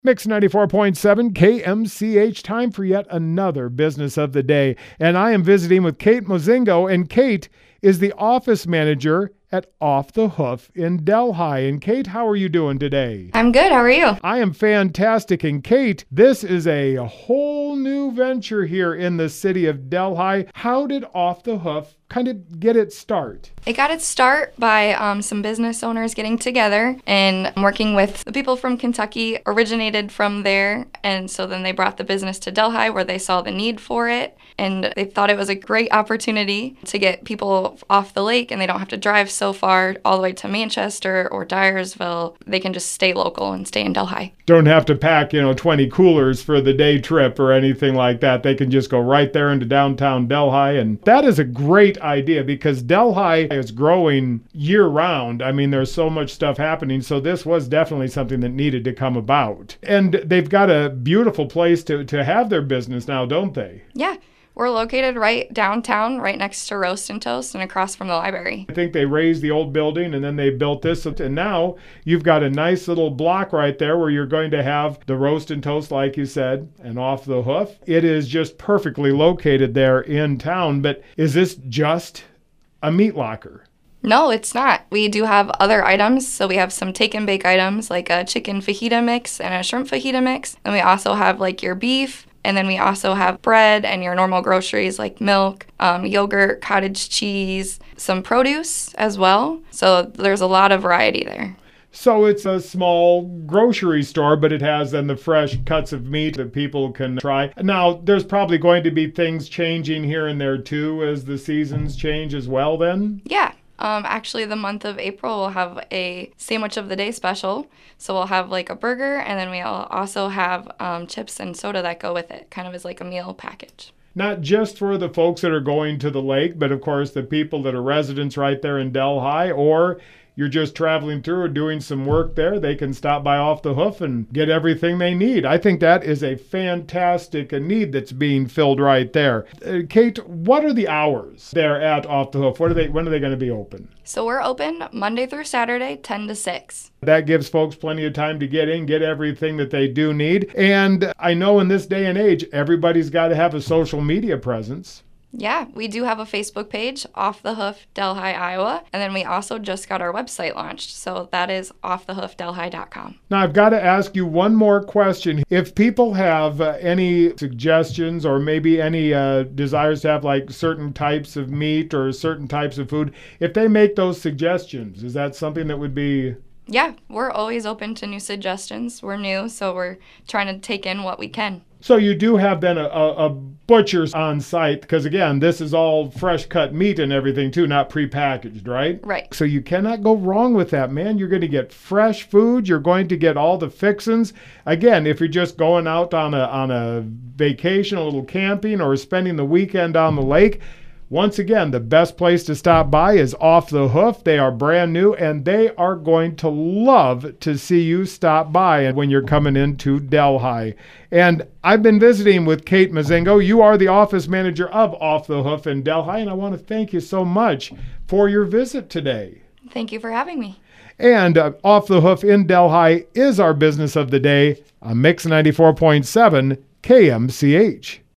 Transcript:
Mix 94.7 KMCH, time for yet another business of the day. And I am visiting with Kate Mozingo, and Kate is the office manager at Off the Hoof in Delhi. And Kate, how are you doing today? I'm good. How are you? I am fantastic. And Kate, this is a whole new venture here in the city of Delhi. How did Off the Hoof kind of get its start? It got its start by some business owners getting together and working with the people from Kentucky, originated from there. And so then they brought the business to Delhi where they saw the need for it. And they thought it was a great opportunity to get people off the lake, and they don't have to drive so far all the way to Manchester or Dyersville. They can just stay local and stay in Delhi. Don't have to pack, 20 coolers for the day trip or anything like that. They can just go right there into downtown Delhi. And that is a great idea because Delhi is growing year round. I mean, there's so much stuff happening. So this was definitely something that needed to come about. And they've got a beautiful place to have their business now, don't they? Yeah. We're located right downtown, right next to Roast and Toast and across from the library. I think they raised the old building and then they built this. And now you've got a nice little block right there where you're going to have the Roast and Toast, like you said, and Off the Hoof. It is just perfectly located there in town. But is this just a meat locker? No, it's not. We do have other items. So we have some take and bake items like a chicken fajita mix and a shrimp fajita mix. And we also have like your beef. And then we also have bread and your normal groceries like milk, yogurt, cottage cheese, some produce as well. So there's a lot of variety there. So it's a small grocery store, but it has then the fresh cuts of meat that people can try. Now, there's probably going to be things changing here and there too as the seasons change as well then? Yeah. Actually, the month of April, we'll have a sandwich of the day special. So we'll have like a burger, and then we'll also have chips and soda that go with it, kind of as like a meal package. Not just for the folks that are going to the lake, but of course the people that are residents right there in Delhi, or you're just traveling through or doing some work there, they can stop by Off the Hoof and get everything they need. I think that is a fantastic need that's being filled right there. Kate, what are the hours there at Off the Hoof? When are they going to be open? So we're open Monday through Saturday, 10 to 6. That gives folks plenty of time to get in, get everything that they do need. And I know in this day and age, everybody's got to have a social media presence. Yeah, we do have a Facebook page, Off the Hoof Delhi, Iowa. And then we also just got our website launched. So that is offthehoofdelhi.com. Now, I've got to ask you one more question. If people have any suggestions or maybe any desires to have like certain types of meat or certain types of food, if they make those suggestions, is that something that would be... Yeah, we're always open to new suggestions. We're new, so we're trying to take in what we can. So you do have then a butcher on site, because again, this is all fresh cut meat and everything too, not prepackaged, right? Right. So you cannot go wrong with that, man. You're going to get fresh food. You're going to get all the fixins. Again, if you're just going out on a vacation, a little camping, or spending the weekend on the lake, once again, the best place to stop by is Off the Hoof. They are brand new, and they are going to love to see you stop by when you're coming into Delhi. And I've been visiting with Kate Mozingo. You are the office manager of Off the Hoof in Delhi, and I want to thank you so much for your visit today. Thank you for having me. And Off the Hoof in Delhi is our business of the day on Mix 94.7 KMCH.